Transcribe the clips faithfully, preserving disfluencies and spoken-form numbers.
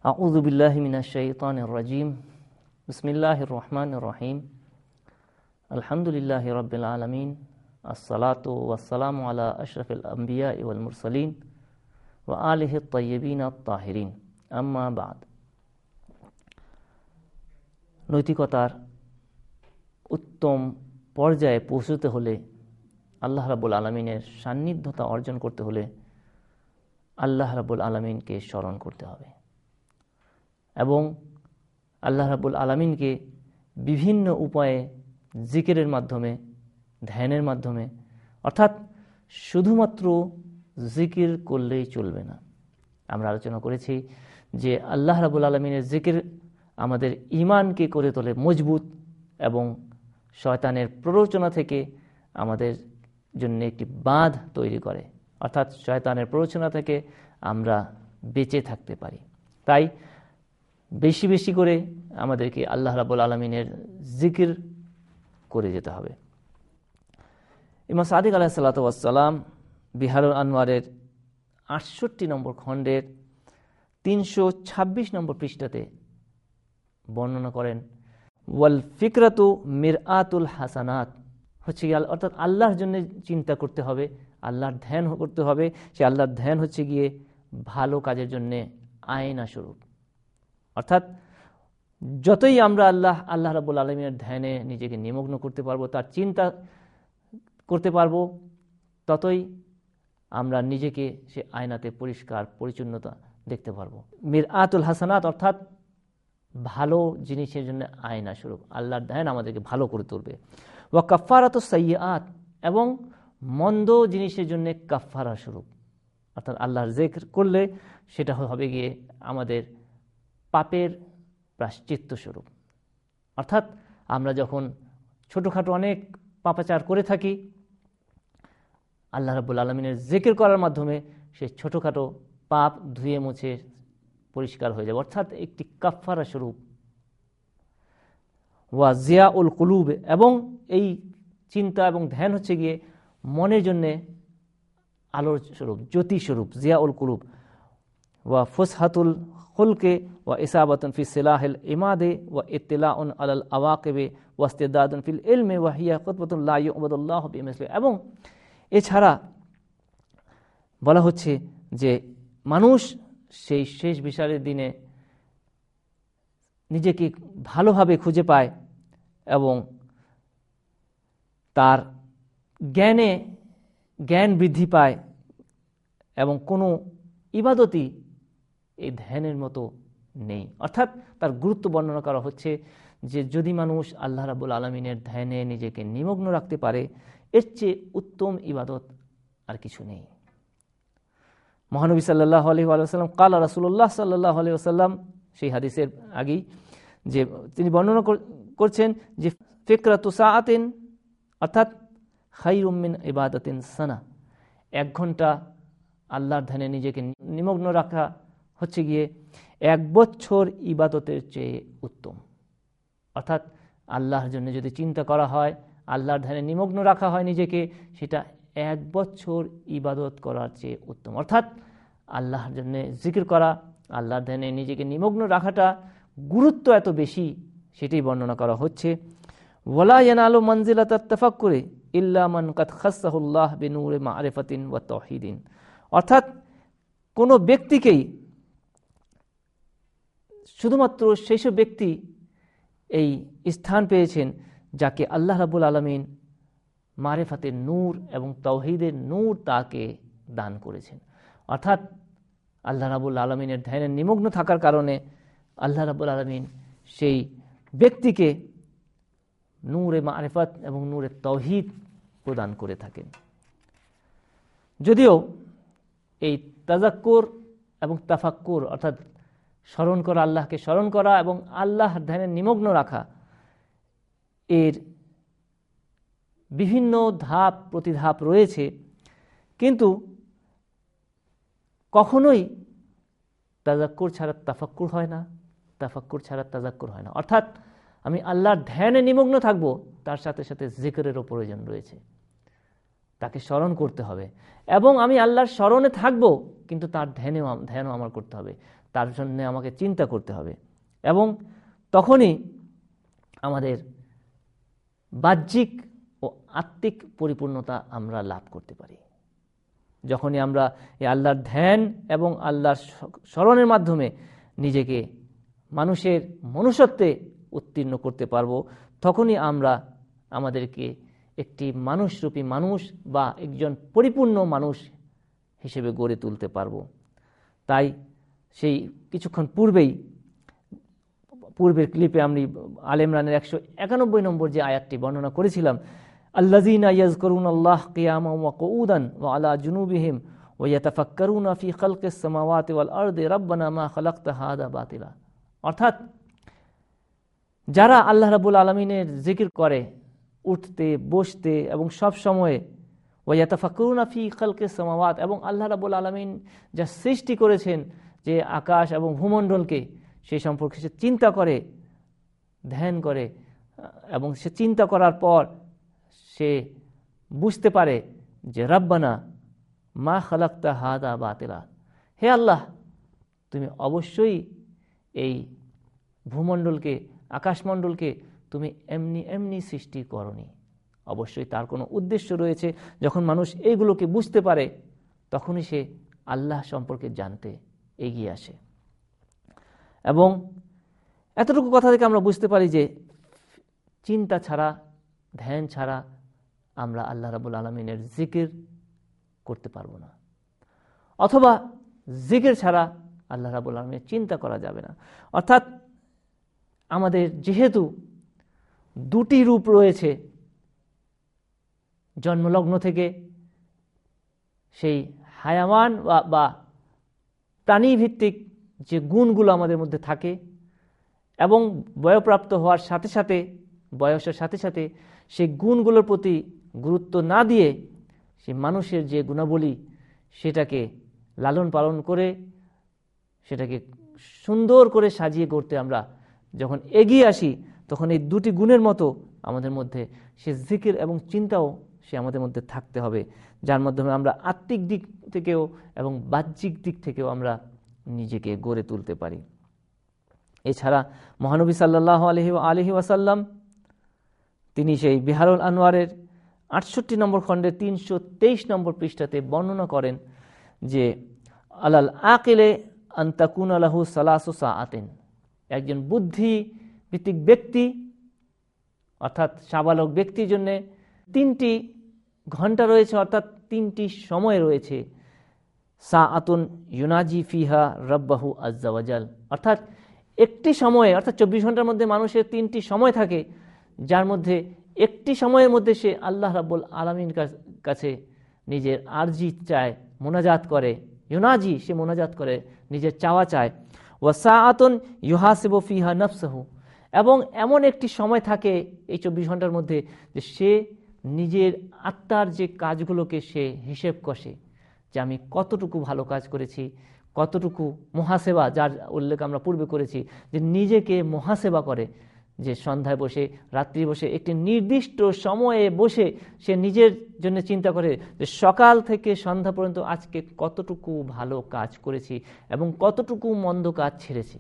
আউযু বিল্লাহি মিনাশ শাইতানির রাজিম। বিসমিল্লাহির রহমানির রহিম। আলহামদুলিল্লাহি রাব্বিল আলামিন। আসসালাতু ওয়াসসালামু আলা আশরাফিল আমবিয়া ওয়াল মুরসালিন ওয়া আলিহি আত-তাইয়্যিবিন আত-তাহিরিন। আম্মা বা'দ। নৈতিকতার উত্তম পর্যায়ে পৌঁছতে হলে, আল্লাহ রাব্বুল আলামিনের সান্নিধ্যতা অর্জন করতে হলে আল্লাহ রাব্বুল আলামিনকে স্মরণ করতে হবে এবং আল্লাহ রাব্বুল আলামিনকে বিভিন্ন উপায়ে জিকিরের মাধ্যমে, ধ্যানের মাধ্যমে, অর্থাৎ শুধুমাত্র জিকির করলেই চলবে না। আমরা আলোচনা করেছি যে আল্লাহ রাব্বুল আলামিনের জিকির আমাদের ঈমানকে করে তোলে মজবুত এবং শয়তানের প্ররোচনা থেকে আমাদের জন্য একটি বাঁধ তৈরি করে, অর্থাৎ শয়তানের প্ররোচনা থেকে আমরা বেঁচে থাকতে পারি। তাই বেশি বেশি করে আমাদেরকে আল্লাহ রাব্বুল আলামিনের জিকির করে যেতে হবে। ইমাম সাদিক আলাইহিস সালাতু ওয়াস সালাম বিহারুল আনওয়ারের আটষট্টি নম্বর খণ্ডের তিনশো ছাব্বিশ নম্বর পৃষ্ঠাতে বর্ণনা করেন, ওয়াল ফিকরাতু মিরআতুল হাসানাত, হচ্ছে গিয়ে অর্থাৎ আল্লাহর জন্য চিন্তা করতে হবে, আল্লাহর ধ্যান করতে হবে। সে আল্লাহর ধ্যান হচ্ছে গিয়ে ভালো কাজের জন্যে আয়না স্বরূপ। অর্থাৎ যতই আমরা আল্লাহ আল্লাহ রাব্বুল আলামিনের ধ্যানে নিজেকে নিমগ্ন করতে পারবো, তার চিন্তা করতে পারবো, ততই আমরা নিজেকে সে আয়নাতে পরিষ্কার পরিচ্ছন্নতা দেখতে পারবো। মিরআতুল হাসানাত অর্থাৎ ভালো জিনিসের জন্য আয়না স্বরূপ। আল্লাহর ধ্যান আমাদেরকে ভালো করে তুলবে। ওয়া কাফফারাতুস সাইয়্যাত, এবং মন্দ জিনিসের জন্য কাফফারা স্বরূপ। অর্থাৎ আল্লাহর জিকির করলে সেটা হবে গিয়ে আমাদের পাপের প্রায়শ্চিত্ত স্বরূপ। অর্থাৎ আমরা যখন ছোটোখাটো অনেক পাপাচার করে থাকি, আল্লাহ রাব্বুল আলামিনের জিকির করার মাধ্যমে সেই ছোটোখাটো পাপ ধুয়ে মুছে পরিষ্কার হয়ে যাবে, অর্থাৎ একটি কাফফারা স্বরূপ। ওয়া জিয়াউল কুলুব, এবং এই চিন্তা এবং ধ্যান হচ্ছে গিয়ে মনের জন্যে আলোর স্বরূপ, জ্যোতি স্বরূপ, জিয়াউল কুলুব। ওয়া ফুসহাতুল খুলকে ওয়া ইসাবাতুন ফি সিলাহিল ইমাদে ওয়া ইত্তিলাউন আলাল আওয়াকিবে ওয়া ইস্তিদাদুন ফিল ইলমি ওয়া হিয়া খুতবাতুন লা ইউবাদুল্লাহু বিমিসলি। এবং এছাড়া বলা হচ্ছে যে মানুষ সেই শেষ বিচারের দিনে নিজেকে ভালোভাবে খুঁজে পায় এবং তার জ্ঞানে জ্ঞান বৃদ্ধি পায়, এবং কোনো ইবাদতই এই ধ্যানের মতো নেই। অর্থাৎ তার গুরুত্ব বর্ণনা করা হচ্ছে যে যদি মানুষ আল্লাহ রাব্বুল আলামিনের ধ্যানে নিজেকে নিমগ্ন রাখতে পারে, এর চেয়ে উত্তম ইবাদত আর কিছু নেই। মহানবী সাল্লাল্লাহু আলাইহি ওয়া সাল্লাম কালা রাসূলুল্লাহ সাল্লাল্লাহু আলাইহি ওয়াসাল্লাম, সেই হাদিসের আগেই যে তিনি বর্ণনা করছেন যে ফিকরাতু সাআতিন অর্থাৎ খায়রুম মিন ইবাদাতিন সানা, এক ঘন্টা আল্লাহর ধ্যানে নিজেকে নিমগ্ন রাখা হচ্ছে গিয়ে এক বছর ইবাদতের চেয়ে উত্তম। অর্থাৎ আল্লাহর জন্য যদি চিন্তা করা হয়, আল্লাহর ধ্যানে নিমগ্ন রাখা হয় নিজেকে, সেটা এক বছর ইবাদত করার চেয়ে উত্তম। অর্থাৎ আল্লাহর জন্য জিকির করা, আল্লাহর ধ্যানে নিজেকে নিমগ্ন রাখাটা গুরুত্ব এত বেশি, সেটাই বর্ণনা করা হচ্ছে। ওয়ালা ইয়ানালু মানজিলাতাত তাফাক্কুরি ইল্লা মান কাদ খাসসাহুল্লাহ বিনূরি মা'রিফাতিন ওয়া তাওহীদিন। অর্থাৎ কোনো ব্যক্তিকেই, শুধুমাত্র সেইসব ব্যক্তি এই স্থান পেয়েছেন যাকে আল্লাহ রাব্বুল আলামিন মারিফাতের নূর এবং তাওহীদের নূর তাকে দান করেছেন। অর্থাৎ আল্লাহ রাব্বুল আলামিনের ধ্যানে নিমগ্ন থাকার কারণে আল্লাহ রাব্বুল আলামিন সেই ব্যক্তিকে নূরে মারিফাত এবং নূরে তাওহীদ প্রদান করে থাকেন। যদিও এই তাযাক্কুর এবং তাফাক্কুর অর্থাৎ স্মরণ করা, আল্লাহকে স্মরণ করা এবং আল্লাহর ধ্যানে নিমগ্ন রাখা, এর বিভিন্ন ধাপ প্রতিধাপ রয়েছে, কিন্তু কখনোই তাযাক্কুর ছাড়া তাফাক্কুর হয় না, তাফাক্কুর ছাড়া তাযাক্কুর হয় না। অর্থাৎ আমি আল্লাহর ধ্যানে নিমগ্ন থাকব, তার সাথে সাথে জিকিরেরও প্রয়োজন রয়েছে। তাকে স্মরণ করতে হবে, এবং আমি আল্লাহর স্মরণে থাকব, কিন্তু তার ধ্যানেও ধ্যানও আমার করতে হবে, তার জন্য আমাকে চিন্তা করতে হবে। এবং তখনই আমাদের বাহ্যিক ও আত্মিক পরিপূর্ণতা আমরা লাভ করতে পারি। যখনই আমরা এই আল্লাহর ধ্যান এবং আল্লাহর স্মরণের মাধ্যমে নিজেকে মানুষের মনুষ্যত্বে উত্তীর্ণ করতে পারবো, তখনই আমরা আমাদেরকে একটি মানুষরূপী মানুষ বা একজন পরিপূর্ণ মানুষ হিসেবে গড়ে তুলতে পারবো। তাই সেই কিছুক্ষণ পূর্বেই পূর্বের ক্লিপে আমি আলে ইমরানের একশো একানব্বই নম্বর যে আয়াতটি বর্ণনা করেছিলাম, আল্লাযীনা ইয়াযকুরুনাল্লাহ কিয়ামান ওয়া কুউদান ওয়া আলা জুনুবিহিম ওয়া ইয়াতাফাক্কারুনা ফি খালকিস সামাওয়াতি ওয়াল আরদি রাব্বানা মা খালাকতা হাযা বাতিলা। অর্থাৎ যারা আল্লাহ রাব্বুল আলামিনের জিকির করে উঠতে বসতে এবং সব সময়ে, ওয়া ইয়াতাফাক্কারুনা ফি খালকিস সামাওয়াত, এবং আল্লাহ রাব্বুল আলামিন যা সৃষ্টি করেছেন যে আকাশ এবং ভূমণ্ডলকে, সেই সম্পর্কে সে চিন্তা করে, ধ্যান করে, এবং সে চিন্তা করার পর সে বুঝতে পারে যে রাব্বানা মা খালাকতা হাযা বাতিলা, হে আল্লাহ, তুমি অবশ্যই এই ভূমণ্ডলকে, আকাশমণ্ডলকে তুমি এমনি এমনি সৃষ্টি করনি, অবশ্যই তার কোনো উদ্দেশ্য রয়েছে। যখন মানুষ এইগুলোকে বুঝতে পারে, তখনই সে আল্লাহ সম্পর্কে জানতে এগিয়ে আসে। এবং এতটুকু কথা থেকে আমরা বুঝতে পারি যে চিন্তা ছাড়া, ধ্যান ছাড়া আমরা আল্লাহ রাব্বুল আলামিনের জিকির করতে পারবো না, অথবা জিকির ছাড়া আল্লাহ রাব্বুল আলামিনের চিন্তা করা যাবে না। অর্থাৎ আমাদের যেহেতু দুটি রূপ রয়েছে, জন্মলগ্ন থেকে সেই হায়াওয়ান বা প্রাণীভিত্তিক যে গুণগুলো আমাদের মধ্যে থাকে, এবং বয়প্রাপ্ত হওয়ার সাথে সাথে, বয়সের সাথে সাথে সেই গুণগুলোর প্রতি গুরুত্ব না দিয়ে সেই মানুষের যে গুণাবলী, সেটাকে লালন পালন করে সেটাকে সুন্দর করে সাজিয়ে করতে আমরা যখন এগিয়ে আসি, তখন এই দুটি গুণের মতো আমাদের মধ্যে সে জিকির এবং চিন্তাও সে আমাদের মধ্যে থাকতে হবে, যার মাধ্যমে আমরা আত্মিক দিক থেকেও এবং বাহ্যিক দিক থেকেও আমরা নিজেকে গড়ে তুলতে পারি। এছাড়া মহানবী সাল্লাল্লাহু আলাইহি ওয়া আলিহি ওয়াসাল্লাম তিনি সেই বিহারুল আনোয়ারের আটষট্টি নম্বর খণ্ডের তিনশো তেইশ নম্বর পৃষ্ঠাতে বর্ণনা করেন যে আলাল আকিলে আন তাকুনা লাহু সালাসু সাআতিন, একজন বুদ্ধি ভিত্তিক ব্যক্তি অর্থাৎ সাবালক ব্যক্তির জন্য তিনটি ঘন্টা রয়েছে, অর্থাৎ তিনটি সময় রয়েছে। সাআতুন ইউনাজি ফিহা রাব্বাহু আযজা ওয়াজাল, অর্থাৎ একটি সময়ে, অর্থাৎ চব্বিশ ঘন্টার মধ্যে মানুষের তিনটি সময় থাকে, যার মধ্যে একটি সময়ের মধ্যে সে আল্লাহ রাব্বুল আলামিনের কাছে নিজের আরজি চায়, মোনাজাত করে, ইউনাজি সে মোনাজাত করে, নিজের চাওয়া চায়। ওয়া সাআতুন ইউহাসিবু ফিহা নাফসাহু, এবং এমন একটি সময় থাকে এই চব্বিশ ঘন্টার মধ্যে যে সে নিজের আত্মার যে কাজগুলোকে সে হিসেব কষে, যে আমি কতটুকু ভালো কাজ করেছি, কতটুকু মুহাসেবা, যার উল্লেখ আমরা পূর্বে করেছি, যে নিজেকে মুহাসেবা করে, যে সন্ধ্যায় বসে, রাত্রি বসে, একটি নির্দিষ্ট সময়ে বসে সে নিজের জন্য চিন্তা করে যে সকাল থেকে সন্ধ্যা পর্যন্ত আজকে কতটুকু ভালো কাজ করেছি এবং কতটুকু মন্দ কাজ ছেড়েছি।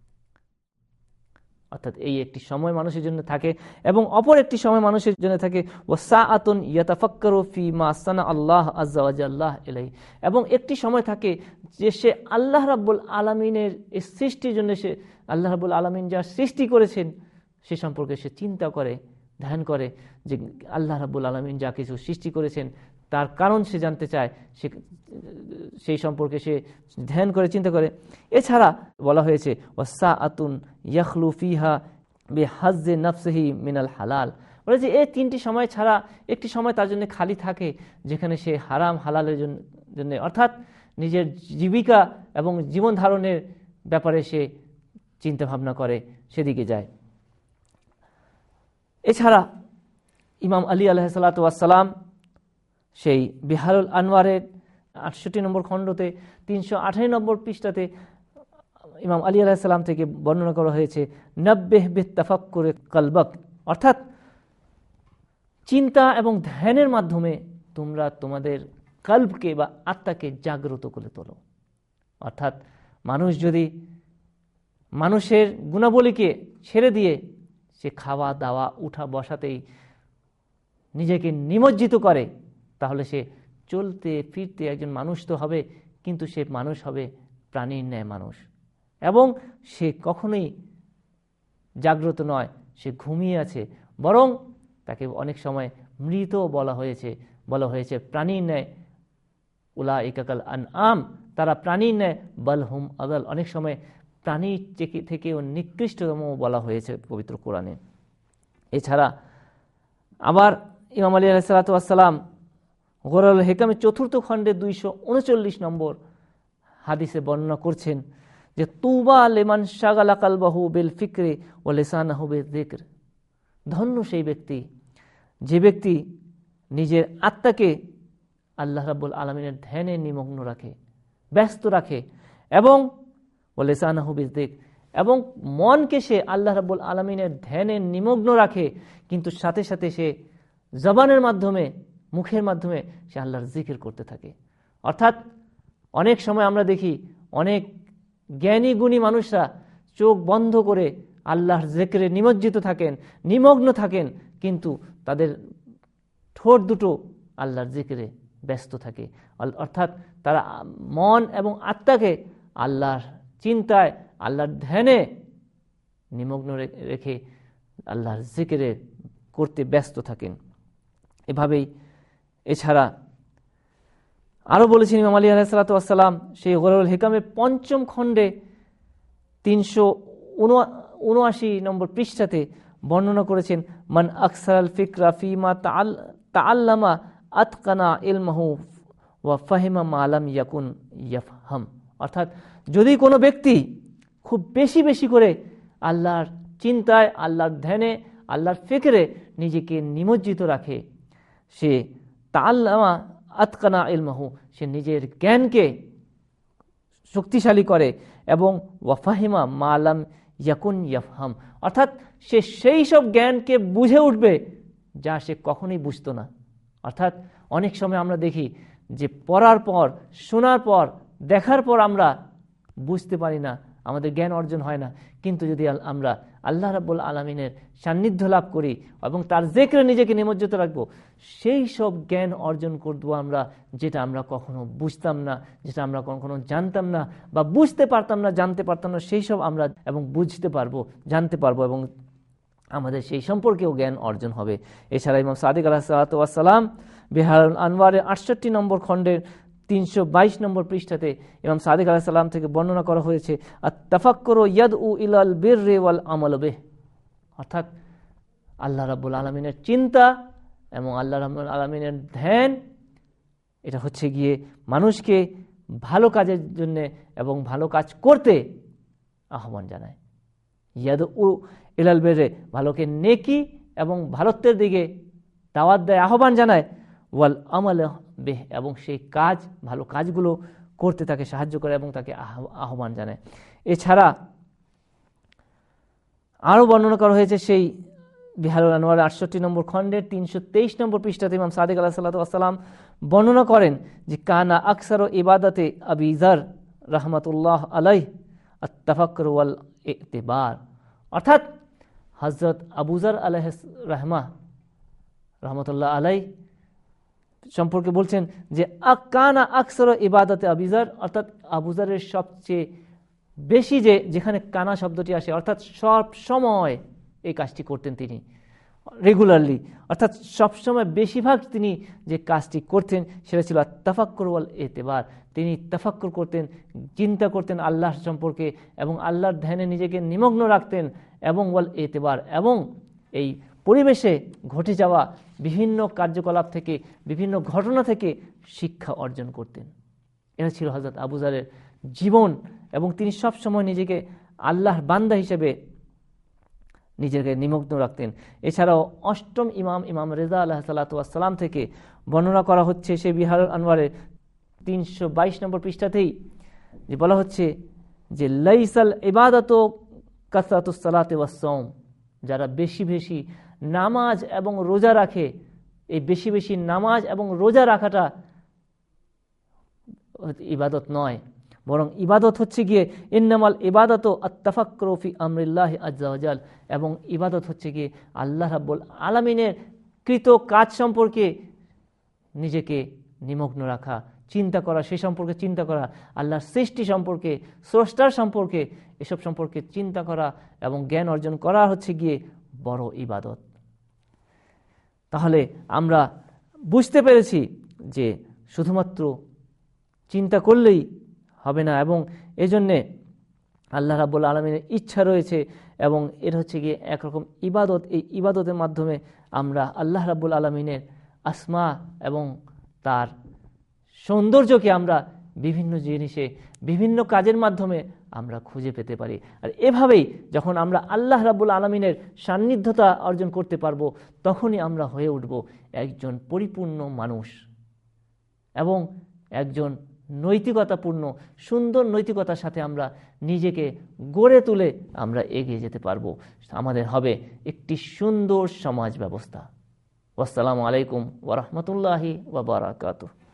অর্থাৎ এই একটি সময় মানুষের জন্য থাকে, এবং অপর একটি সময় মানুষের জন্য থাকে ওয়া সাআতুন ইয়াতাফাক্কারু ফি মা সানা আল্লাহ আযজা ওয়া জাল্লাহ ইলাইহি, এবং একটি সময় থাকে যে সে আল্লাহ রাব্বুল আলামিনের এই সৃষ্টির জন্য, সে আল্লাহ রাব্বুল আলামিন যা সৃষ্টি করেছেন সে সম্পর্কে সে চিন্তা করে, ধ্যান করে, যে আল্লাহ রাব্বুল আলামিন যা কিছু সৃষ্টি করেছেন তার কারণ সে জানতে চায়, সে সেই সম্পর্কে সে ধ্যান করে, চিন্তা করে। এছাড়া বলা হয়েছে ওয়া সাআতুন ইয়াখলু ফিহা বিহাজ্জি নাফসিহি মিনাল হালাল, বলে যে এই তিনটি সময় ছাড়া একটি সময় তার জন্য খালি থাকে, যেখানে সে হারাম হালালের জন্য, অর্থাৎ নিজের জীবিকা এবং জীবন ধারণের ব্যাপারে সে চিন্তা ভাবনা করে, সেদিকে যায়। এছাড়া ইমাম আলী আলাইহিস সালাতু ওয়াস সালাম সেই বিহারুল আনোয়ারের আটষট্টি নম্বর খণ্ডতে তিনশো আঠারো নম্বর পৃষ্ঠাতে ইমাম আলী আলাইহিস সালাম থেকে বর্ণনা করা হয়েছে নব্বিহ বিত্তাফাক্কুরি কলবক, অর্থাৎ চিন্তা এবং ধ্যানের মাধ্যমে তোমরা তোমাদের কল্বকে বা আত্মাকে জাগ্রত করে তোলো। অর্থাৎ মানুষ যদি মানুষের গুণাবলীকে ছেড়ে দিয়ে সে খাওয়া দাওয়া উঠা বসাতেই নিজেকে নিমজ্জিত করে, তাহলে সে চলতে ফিরতে একজন মানুষ তো হবে, কিন্তু সে মানুষ হবে প্রাণীর ন্যায় মানুষ, এবং সে কখনোই জাগ্রত নয়, সে ঘুমিয়ে আছে, বরং তাকে অনেক সময় মৃত বলা হয়েছে বলা হয়েছে প্রাণীর ন্যায়। উলাইকা কাল আনআম, তারা প্রাণীর ন্যায়, বাল হুম আদাল, অনেক সময় প্রাণীর থেকেও নিকৃষ্টতম বলা হয়েছে পবিত্র কোরআনে। এছাড়া আবার ইমাম আলী আলাইহিস সালাতু ওয়াস সালাম গোরাল হেকামের চতুর্থ খণ্ডে দুইশো উনচল্লিশ নম্বর হাদিসে বর্ণনা করছেন যে তুবা লিমান শাগালা কালবাহু বিল ফিকরি ওয়া লিসানাহু বিযিকর, ধন্য সেই ব্যক্তি যে ব্যক্তি নিজের আত্মাকে আল্লাহ রাব্বুল আলামিনের ধ্যানে নিমগ্ন রাখে, ব্যস্ত রাখে, এবং ওয়া লিসানাহু বিযিকর, এবং মনকে সে আল্লাহ রাব্বুল আলামিনের ধ্যানে নিমগ্ন রাখে, কিন্তু সাথে সাথে সে জবানের মাধ্যমে, মুখের মাধ্যমে সে আল্লাহর জিকির করতে থাকে। অর্থাৎ অনেক সময় আমরা দেখি অনেক জ্ঞানী গুণী মানুষরা চোখ বন্ধ করে আল্লাহর জিকিরে নিমজ্জিত থাকেন, নিমগ্ন থাকেন, কিন্তু তাদের ঠোঁট দুটো আল্লাহর জিকিরে ব্যস্ত থাকে। অর্থাৎ তারা মন এবং আত্মাকে আল্লাহর চিন্তায়, আল্লাহর ধ্যানে নিমগ্ন রেখে আল্লাহর জিকিরে করতে ব্যস্ত থাকেন। এভাবেই এছাড়া আরও বলেছেন ইমাম আলী আলাইহিস সালাতু ওয়াস সালাম সেই গোরাউল হিকামের পঞ্চম খণ্ডে তিনশো উনআশি নম্বর পৃষ্ঠাতে বর্ণনা করেছেন, মান আকসারাল ফিকরা ফিমা তাআল্লামা আতকানা ইলমাহু ওয়া ফাহিমা মা লাম ইয়াকুন ইয়াফহাম। অর্থাৎ যদি কোনো ব্যক্তি খুব বেশি বেশি করে আল্লাহর চিন্তায়, আল্লাহর ধ্যানে, আল্লাহর ফিকরে নিজেকে নিমজ্জিত রাখে, সে তাআল্লামা আতকানা ইলমাহু, সে নিজের জ্ঞানকে শক্তিশালী করে, এবং ওয়াফাহিমা মা লাম ইয়াকুন ইয়াফহাম, অর্থাৎ সে সেই সব জ্ঞানকে বুঝে উঠবে যা সে কখনোই বুঝতো না। অর্থাৎ অনেক সময় আমরা দেখি যে পড়ার পর, শোনার পর, দেখার পর আমরা বুঝতে পারি না, আমাদের জ্ঞান অর্জন হয় না, কিন্তু যদি আমরা আল্লাহ রাব্বুল আলামিনের সান্নিধ্য লাভ করি এবং তার জিকিরে নিজেকে নিমজ্জিত রাখবো, সেই সব জ্ঞান অর্জন করবো আমরা, যেটা আমরা কখনো বুঝতাম না, যেটা আমরা কখনো জানতাম না, বা বুঝতে পারতাম না, জানতে পারতাম না, সেই সব আমরা এবং বুঝতে পারবো, জানতে পারবো, এবং আমাদের সেই সম্পর্কেও জ্ঞান অর্জন হবে। এছাড়া ইমাম সাদিক আলাইহিস সালাতু ওয়াস সালাম বিহারুল আনওয়ারের আটষট্টি নম্বর খণ্ডের তিনশো বাইশ নম্বর পৃষ্ঠাতে ইমাম সাদিক আলাইহিস সালাম থেকে বর্ণনা করা হয়েছে, আত-তাফাক্কুরু ইয়াদউ ইলাল বিররি ওয়াল আমাল বিহ, অর্থাৎ আল্লাহ রাব্বুল আলামিনের চিন্তা এবং আল্লাহ রাব্বুল আলামিনের ধ্যান, এটা হচ্ছে গিয়ে মানুষকে ভালো কাজের জন্য এবং ভালো কাজ করতে আহ্বান জানায়। ইয়াদউ ইলাল বিররি, ভালোকে নেকি এবং ভালোত্বের দিকে দাওয়াত দেয়, আহ্বান জানায়, ওয়াল আমাল বিহ, এবং সেই কাজ, ভালো কাজগুলো করতে তাকে সাহায্য করে এবং তাকে আহ্বান জানায়। এছাড়া আরও বর্ণনা করা হয়েছে সেই বিহারুল আনওয়ার আটষট্টি নম্বর খণ্ডের তিনশো তেইশ নম্বর পৃষ্ঠাতে ইমাম সাদিক আলাইহিস সালাতু ওয়াস সালাম বর্ণনা করেন যে কানা আকসারু ইবাদাতে আবি যার রাহমাতুল্লাহ আলাইহি আত-তাফাক্কুর ওয়াল ইতিবার, অর্থাৎ হযরত আবু যার আলাইহিস রাহমা রাহমাতুল্লাহ আলাইহি সম্পর্কে বলছেন যে কানা আকসারু ইবাদাতে আবি যার, অর্থাৎ আবু যারের সবচেয়ে বেশি যে যেখানে কানা শব্দটি আসে, অর্থাৎ সব সময় এই কাজটি করতেন তিনি, রেগুলারলি, অর্থাৎ সবসময় বেশিরভাগ তিনি যে কাজটি করতেন সেটা ছিল তাফাক্কুর ওয়াল ইতিবার। তিনি তাফাক্কুর করতেন, চিন্তা করতেন আল্লাহ সম্পর্কে, এবং আল্লাহর ধ্যানে নিজেকে নিমগ্ন রাখতেন, এবং ওয়াল ইতিবার, এবং এই পরিবেশে ঘটে যাওয়া বিভিন্ন কার্যকলাপ থেকে, বিভিন্ন ঘটনা থেকে শিক্ষা অর্জন করতেন। এটা ছিল হযরত আবু যারের জীবন, এবং তিনি সব সময় নিজেকে আল্লাহর বান্দা হিসেবে নিজেকে নিমগ্ন রাখতেন। এছাড়াও অষ্টম ইমাম ইমাম রেজা আলাইহিস সালাতু ওয়াস সালাম থেকে বর্ণনা করা হচ্ছে সেই বিহারুল আনওয়ারের তিনশো বাইশ নম্বর পৃষ্ঠাতেই যে বলা হচ্ছে যে লাইসাল ইবাদাতু কাসরাতুস সালাতি ওয়াস সাওম, যারা বেশি বেশি নামাজ এবং রোজা রাখে এই বেশি বেশি নামাজ এবং রোজা রাখাটা ইবাদত নয়, বরং ইবাদত হচ্ছে গিয়ে ইন্নামাল ইবাদত আত-তাফাক্কুরু ফি আমরিল্লাহি আযজা ওয়া জাল, এবং ইবাদত হচ্ছে গিয়ে আল্লাহ রাব্বুল আলামিনের কৃত কাজ সম্পর্কে নিজেকে নিমগ্ন রাখা, চিন্তা করা, সে সম্পর্কে চিন্তা করা, আল্লাহর সৃষ্টি সম্পর্কে, স্রষ্টার সম্পর্কে, এসব সম্পর্কে চিন্তা করা এবং জ্ঞান অর্জন করা হচ্ছে গিয়ে বড় ইবাদত। তাহলে আমরা বুঝতে পেরেছি যে শুধুমাত্র চিন্তা করলেই হবে না, এবং এজন্যে আল্লাহ রাব্বুল আলামিনের ইচ্ছা রয়েছে, এবং এর হচ্ছে গিয়ে একরকম ইবাদত। এই ইবাদতের মাধ্যমে আমরা আল্লাহ রাব্বুল আলামিনের আসমা এবং তার সৌন্দর্যকে আমরা বিভিন্ন জিনিসে, বিভিন্ন কাজের মাধ্যমে আমরা খুঁজে পেতে পারি। আর এভাবেই যখন আমরা আল্লাহ রাব্বুল আলামিনের সান্নিধ্যতা অর্জন করতে পারবো, তখনই আমরা হয়ে উঠব একজন পরিপূর্ণ মানুষ এবং একজন নৈতিকতাপূর্ণ সুন্দর নৈতিকতার সাথে আমরা নিজেকে গড়ে তুলে আমরা এগিয়ে যেতে পারবো। আমাদের হবে একটি সুন্দর সমাজ ব্যবস্থা। আসসালামু আলাইকুম ওয়া রাহমাতুল্লাহি ওয়া বারাকাতুহু।